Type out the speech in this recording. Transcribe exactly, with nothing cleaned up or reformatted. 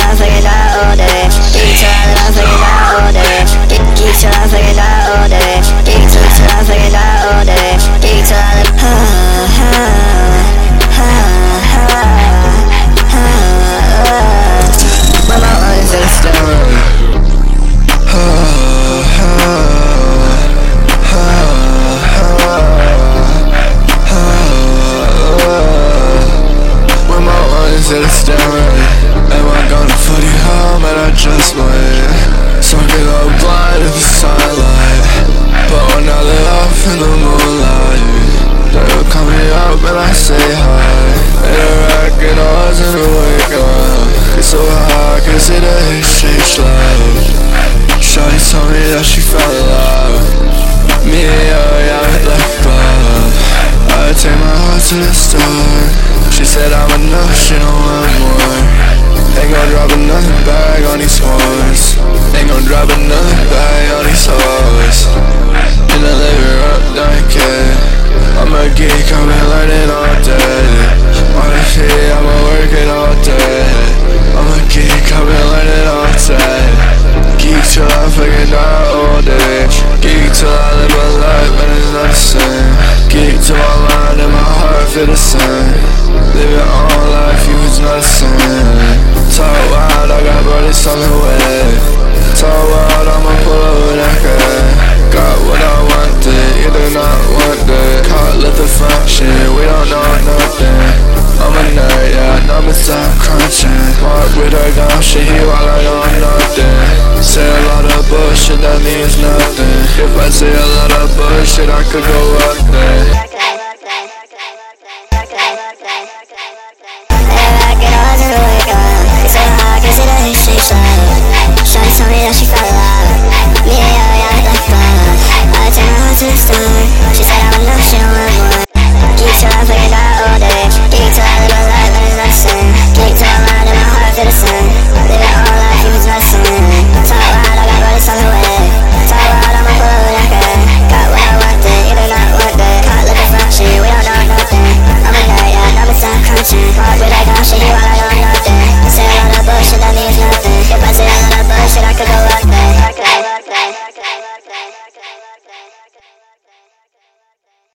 I'm fucking die all day. Geek till I I'm fucking die all day. Geek geek till I'm fucking die all day. Geek till till I'm fucking die all day. Geek till I ha ha ha ha ha. When my eyes are still. Said it's down. Am I gonna put it home? And I just wait. So I get all blind in the sunlight. But when I lit off in the moonlight, they will call me up and I say hi. And I reckon I wasn't awake up. It's so hard, I can see the exchange love. Shawty told me that she fell in love. Me and yo, yeah, we left club. I take my heart to the store. She said I'm enough, she don't want more. Ain't gon' drop another bag on these horns. Ain't gon' drop another bag on these hoes. In the living room, don't care. I'm a geek, I've been learning all day. On the feet, I've been working all day. I'm a geek, I've been learning all day. Geek till I fucking die all day. Geek till I live my life and it's not the same. Geek till my mind and my heart feel the same. Live your own life, you was not the same. Talk wild, I got brothers on the way. Talk wild, I'ma pull up with that guy. Got what I wanted, you do not want that. Caught left the function, we don't know nothing. I'm a nerd, yeah, numbers stop crunching. Mark with her gun, shit, he while I know nothing. Say a lot of bullshit, that means nothing. If I say a lot of bullshit, I could go up there.